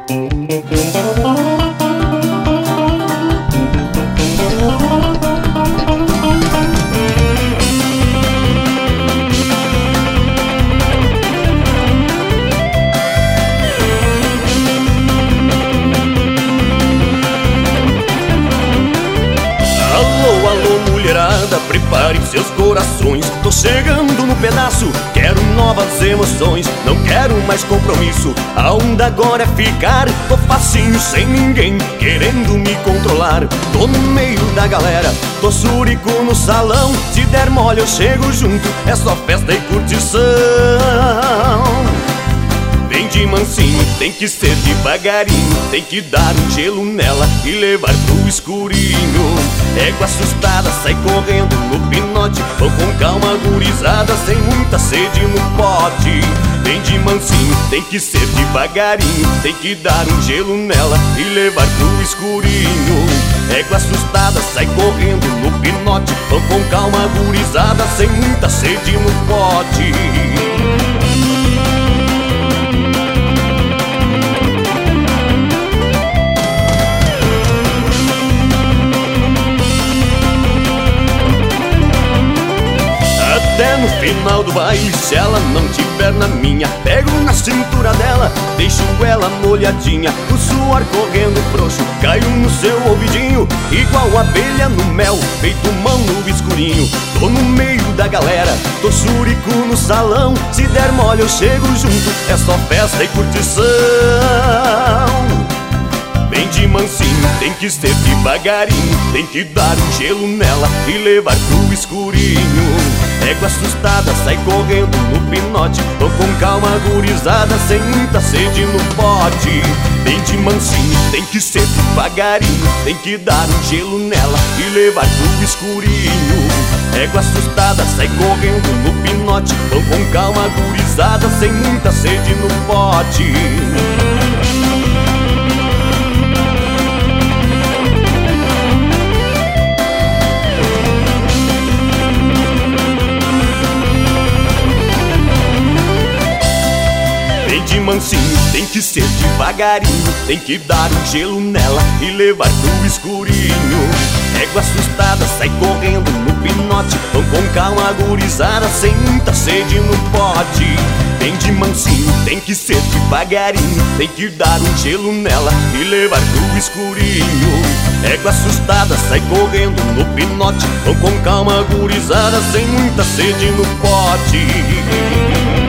Prepare seus corações, tô chegando no pedaço. Quero novas emoções, não quero mais compromisso. A onda agora é ficar, tô facinho sem ninguém querendo me controlar. Tô no meio da galera, tô surico no salão. Se der mole eu chego junto, é só festa e curtição. Vem de mansinho, tem que ser devagarinho. Tem que dar um gelo nela e levar pro escurinho. Égua assustada, sai correndo no pinote. Vou com calma, gurizada, sem muita sede no pote. Vem de mansinho, tem que ser devagarinho. Tem que dar um gelo nela e levar pro escurinho. Égua assustada, sai correndo no pinote. Vou com calma, gurizada, sem muita sede no pote. Até no final do baile, se ela não tiver na minha, pego na cintura dela, deixo ela molhadinha. O suor correndo frouxo, caio no seu ouvidinho, igual abelha no mel, feito mão no escurinho. Tô no meio da galera, tô surico no salão. Se der mole eu chego junto, é só festa e curtição. Vem de mansinho, tem que ser devagarinho. Tem que dar um gelo nela e levar pro escurinho. Égua assustada, sai correndo no pinote. Tô com calma, gurizada, sem muita sede no pote. Vem de mansinho, tem que ser devagarinho. Tem que dar um gelo nela e levar pro escurinho. Égua assustada, sai correndo no pinote. Tô com calma, gurizada, sem muita sede no pote. De mansinho, tem que ser devagarinho. Tem que dar um gelo nela e levar pro escurinho. Égua assustada, sai correndo no pinote. Tão com calma, gurizada, sem muita sede no pote. Vem de mansinho, tem que ser devagarinho. Tem que dar um gelo nela e levar pro escurinho. Égua assustada, sai correndo no pinote. Tão com calma, gurizada, sem muita sede no pote.